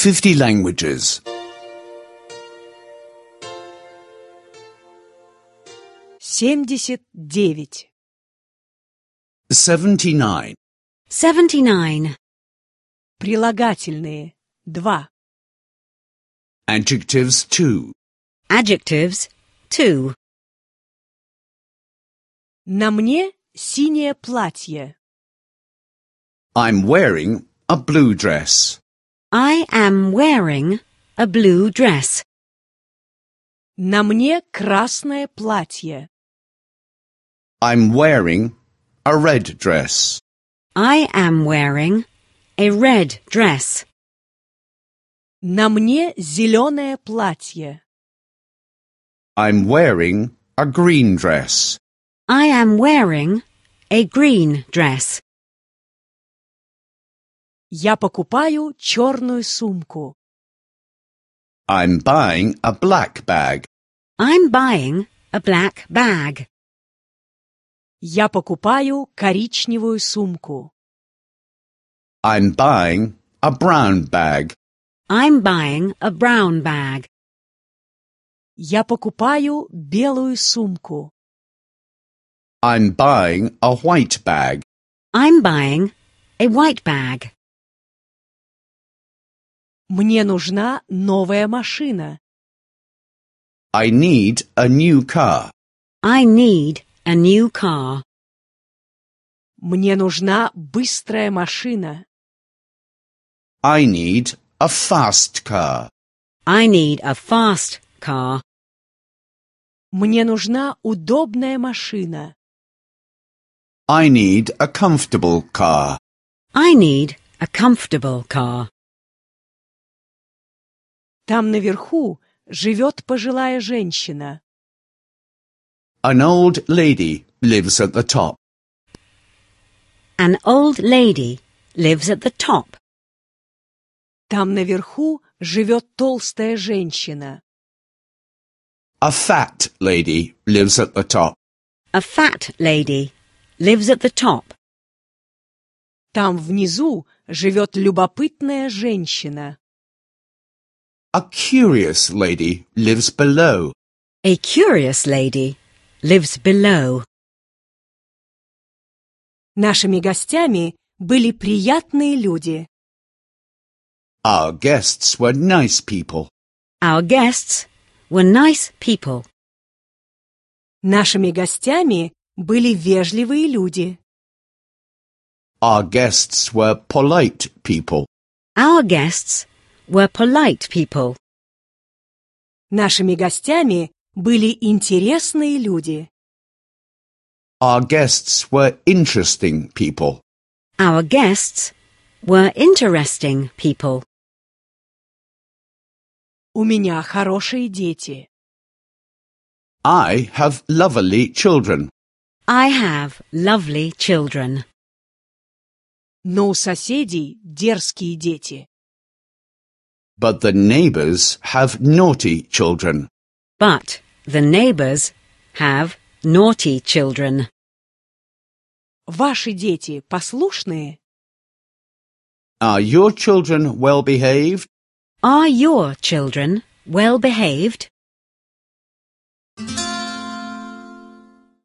50 languages. 79. 79. 79. Прилагательные. 2. Adjectives 2. Adjectives 2. На мне синее платье. I'm wearing a blue dress. I am wearing a blue dress. На мне красное платье. I'm wearing a red dress. I am wearing a red dress. На мне зеленое платье. I'm wearing a green dress. I am wearing a green dress. Я покупаю черную сумку. I'm buying a black bag. I'm buying a black bag. Я покупаю коричневую сумку. I'm buying a brown bag. I'm buying a brown bag. Я покупаю белую сумку. I'm buying a white bag. I'm buying a white bag. Мне нужна новая машина. I need a new car. I need a new car. Мне нужна быстрая машина. I need a fast car. I need a fast car. Мне нужна удобная машина. I need a comfortable car. I need a comfortable car. Там наверху живет пожилая женщина. An old lady lives at the top. An old lady lives at the top. Там наверху живет толстая женщина. A fat lady lives at the top. A fat lady lives at the top. Там внизу живет любопытная женщина. A curious lady lives below. A curious lady lives below. Нашими гостями были приятные люди. Our guests were nice people. Our guests were nice people. Нашими гостями были вежливые люди. Our guests were polite people. Our guests were polite people. Нашими гостями были интересные люди. Our guests were interesting people. Our guests were interesting people. У меня хорошие дети. I have lovely children. I have lovely children. Но у соседей дерзкие дети. But the neighbors have naughty children. But the neighbors have naughty children. Ваши дети послушные? Are your children well behaved? Are your children well behaved?